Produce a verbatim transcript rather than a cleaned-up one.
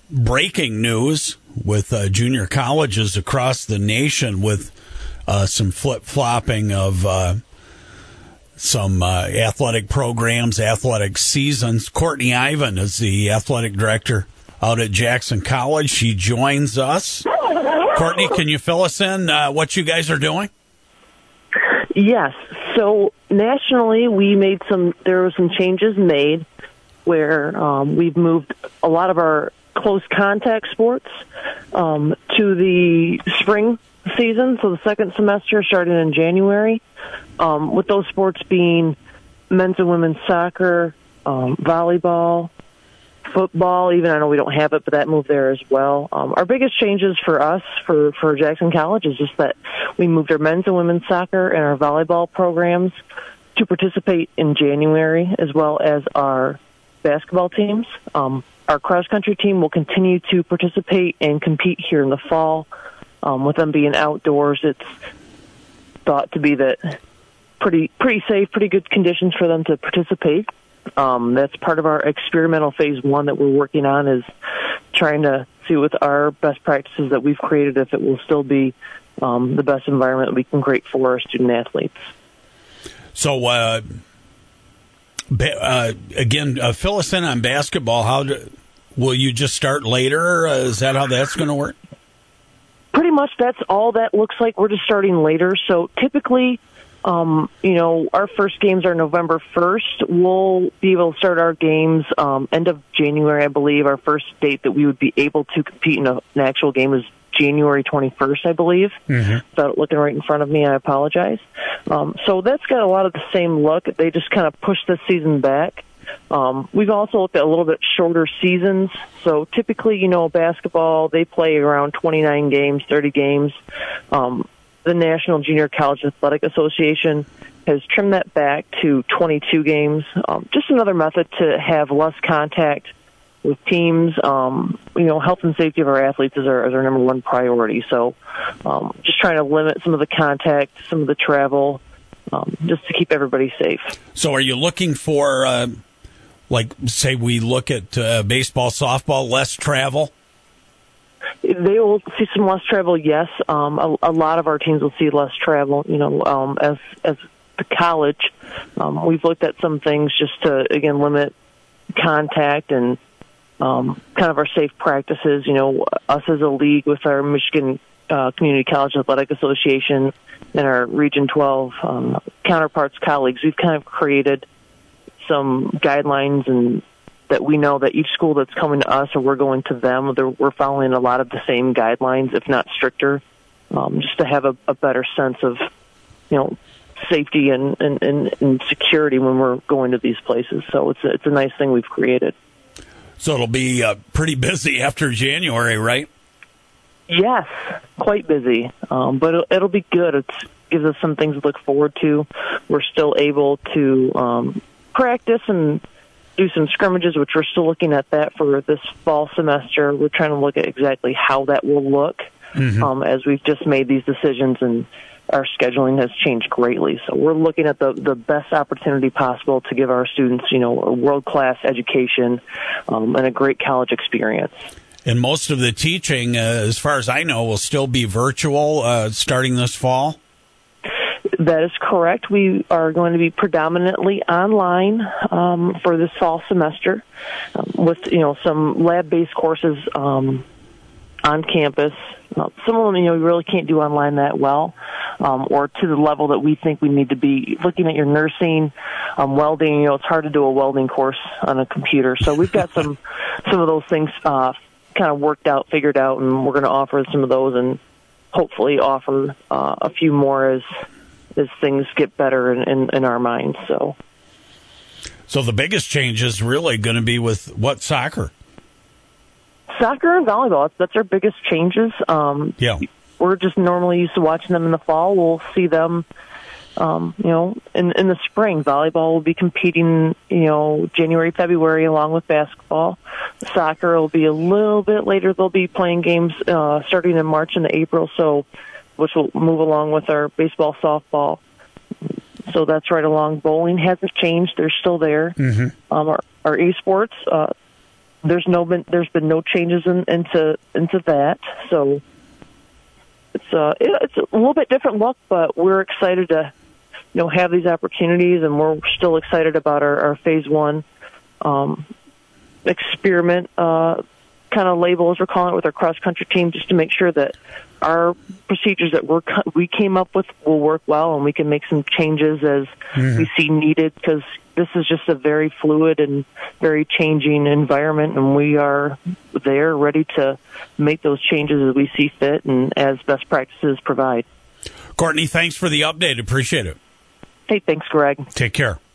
breaking news with uh, junior colleges across the nation with uh, some flip-flopping of uh, some uh, athletic programs, athletic seasons. Courtney Ivan is the athletic director out at Jackson College. She joins us. Courtney, can you fill us in uh, what you guys are doing? Yes. So nationally, we made some, there were some changes made where um, we've moved a lot of our close contact sports um, to the spring season, so the second semester starting in January, um, with those sports being men's and women's soccer, um, volleyball, football, even I know we don't have it, but that moved there as well. Um, our biggest changes for us, for, for Jackson College, is just that we moved our men's and women's soccer and our volleyball programs to participate in January, as well as our basketball teams. Um, our cross-country team will continue to participate and compete here in the fall. Um, with them being outdoors, it's thought to be that pretty pretty safe, pretty good conditions for them to participate. Um, that's part of our experimental phase one that we're working on, is trying to see with our best practices that we've created if it will still be um, the best environment we can create for our student athletes. So, uh, ba- uh, again, uh, fill us in on basketball. How do, will you just start later? Uh, is that how that's going to work? Pretty much that's all that looks like. We're just starting later. So typically, um, you know, our first games are November first. We'll be able to start our games um, end of January, I believe. Our first date that we would be able to compete in a, an actual game is January twenty-first, I believe. Mm-hmm. Without looking right in front of me, I apologize. Um, so that's got a lot of the same look. They just kind of pushed the season back. Um, we've also looked at a little bit shorter seasons. So typically, you know, basketball, they play around twenty-nine games, thirty games. Um, the National Junior College Athletic Association has trimmed that back to twenty-two games. Um, just another method to have less contact with teams. Um, you know, health and safety of our athletes is our, is our number one priority. So um, just trying to limit some of the contact, some of the travel, um, just to keep everybody safe. So are you looking for... Uh Like, say we look at uh, baseball, softball, less travel? They will see some less travel, yes. Um, a, a lot of our teams will see less travel, you know, um, as as the college. Um, we've looked at some things just to, again, limit contact and um, kind of our safe practices. You know, us as a league with our Michigan uh, Community College Athletic Association and our Region twelve um, counterparts, colleagues, we've kind of created some guidelines, and that we know that each school that's coming to us or we're going to them, we're following a lot of the same guidelines, if not stricter, um, just to have a, a better sense of, you know, safety and, and, and, and security when we're going to these places. So it's a, it's a nice thing we've created. So it'll be uh, pretty busy after January, right? Yes, quite busy, um, but it'll, it'll be good. It gives us some things to look forward to. We're still able to um, practice and do some scrimmages, which we're still looking at that for this fall semester. We're trying to look at exactly how that will look mm-hmm. um, as we've just made these decisions, and our scheduling has changed greatly. So we're looking at the, the best opportunity possible to give our students, you know, a world-class education um, and a great college experience. And most of the teaching, uh, as far as I know, will still be virtual uh, starting this fall? That is correct. We are going to be predominantly online um, for this fall semester, um, with you know some lab-based courses um, on campus. Uh, some of them, you know, we really can't do online that well, um, or to the level that we think we need to be. Looking at your nursing, um, welding, you know, it's hard to do a welding course on a computer. So we've got some some of those things uh, kind of worked out, figured out, and we're going to offer some of those, and hopefully offer uh, a few more as. as things get better in, in, in our minds. So so the biggest change is really going to be with what, soccer? Soccer and volleyball, that's, that's our biggest changes. Um, yeah. We're just normally used to watching them in the fall. We'll see them, um, you know, in, in the spring. Volleyball will be competing, you know, January, February, along with basketball. Soccer will be a little bit later. They'll be playing games uh, starting in March and April, so which will move along with our baseball, softball. So that's right along. Bowling hasn't changed. They're still there. Mm-hmm. Um, our, our esports, uh, there's no been there's been no changes in, into into that. So it's uh it's a little bit different look, but we're excited to you know have these opportunities, and we're still excited about our, our phase one um, experiment uh, kind of label, as we're calling it, with our cross country team, just to make sure that our procedures that we're we came up with will work well, and we can make some changes as mm-hmm. we see needed, because this is just a very fluid and very changing environment, and we are there ready to make those changes as we see fit and as best practices provide. Courtney, thanks for the update. Appreciate it. Hey, thanks, Greg. Take care.